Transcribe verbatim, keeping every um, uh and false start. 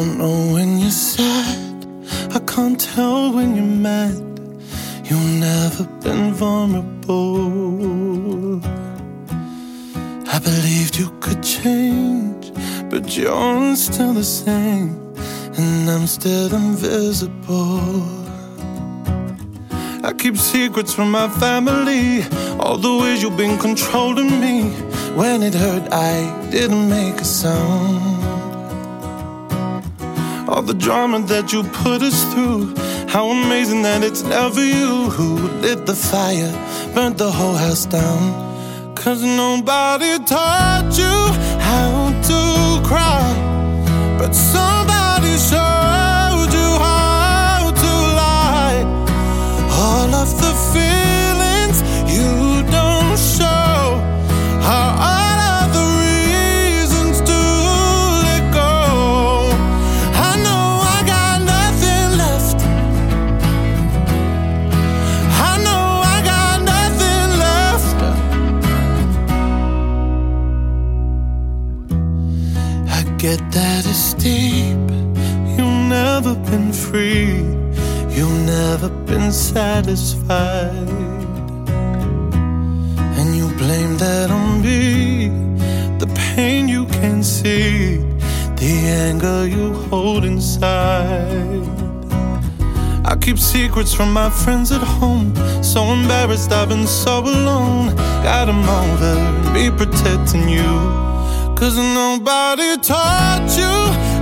don't know when you're sad, I can't tell when you're mad. You've never been vulnerable. I believed you could change, but you're still the same, and I'm still invisible. I keep secrets from my family, all the ways you've been controlling me. When it hurt, I didn't make a sound. All the drama that you put us through, how amazing that it's never you who lit the fire, burnt the whole house down. Cause nobody taught you how to cry, but somebody showed you how to lie. All of the feelings you don't show are all of the reasons to let go. I know I got nothing left. I know I got nothing left. I get that it's deep. You've never been free. You've never been satisfied. And you blame that on me, the pain you can't see, the anger you hold inside. I keep secrets from my friends at home, so embarrassed I've been so alone. Got 'em over me protecting you, cause nobody taught you